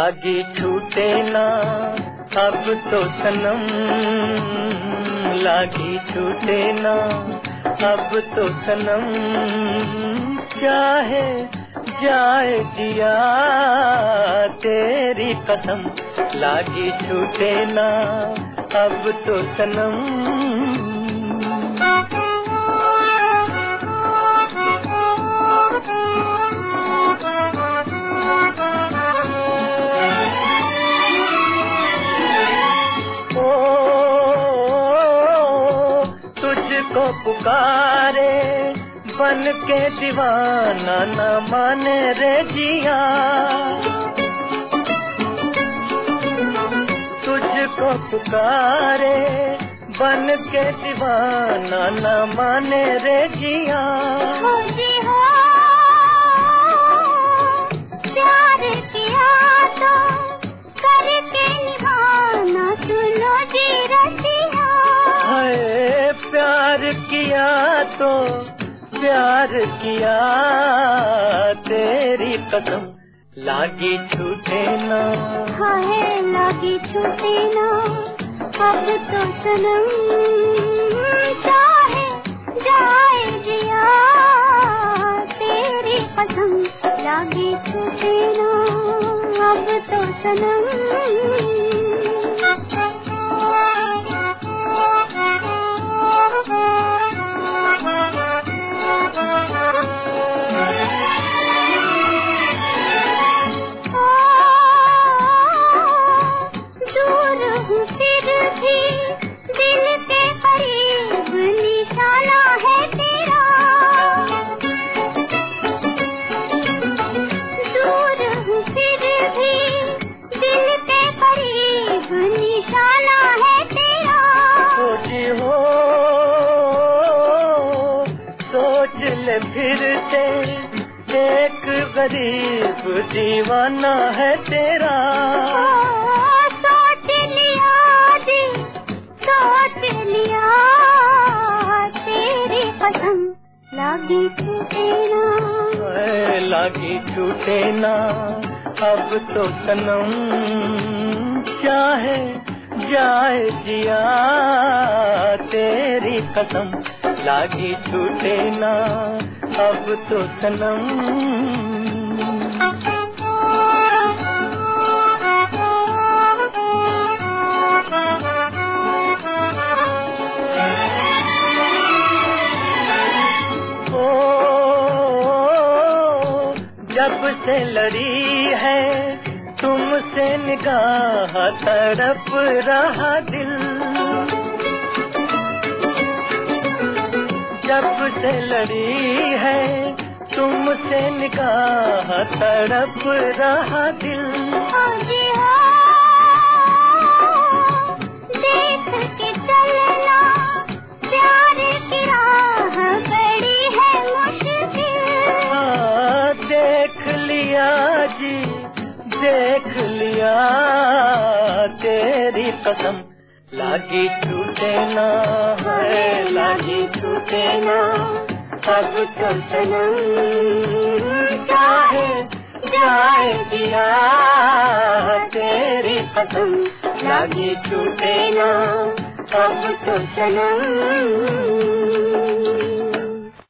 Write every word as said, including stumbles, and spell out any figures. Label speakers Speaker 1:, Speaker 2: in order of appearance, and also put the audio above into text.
Speaker 1: लागी छूटे ना अब तो सनम, लागी छूटे ना अब तो सनम, चाहे जाए जिया तेरी कसम, लागी छूटे ना अब तो सनम। तुझको पुकारे बन के दीवाना न माने रे जिया, तुझको पुकारे बन के दीवाना न माने रे जिया।
Speaker 2: हो जी हो प्यार किया तो करके निभाना, सुनो जी रसिया।
Speaker 1: हाय प्यार किया तो प्यार किया तेरी कसम, लागी छूटे ना,
Speaker 2: हाय लागी छूटे ना अब तो सनम, चाहे जाए जिया तेरी कसम, लागी छूटे ना अब तो सनम।
Speaker 1: फिर से एक गरीब दीवाना है तेरा,
Speaker 2: सोच लिया जी सोच लिया तेरी कसम, लागी छूटे ना,
Speaker 1: लागी छूटे ना अब तो सनम, चाहे जाए जिया तेरी कसम, लागी छूटे ना अब तो सनम। ओ जब से लड़ी है तुमसे निगाह तड़प रहा दिल, जब से लड़ी है तुमसे निगाह तड़प रहा दिल।
Speaker 2: देख के चलना प्यार की राह बड़ी है मुश्किल,
Speaker 1: हाँ देख लिया जी देख लिया तेरी कसम, लागी छूटे ना है लागी छूटे ना अब तो सनम, चाहे जाए जिया तेरी कसम, लागी छूटे ना अब तो सनम।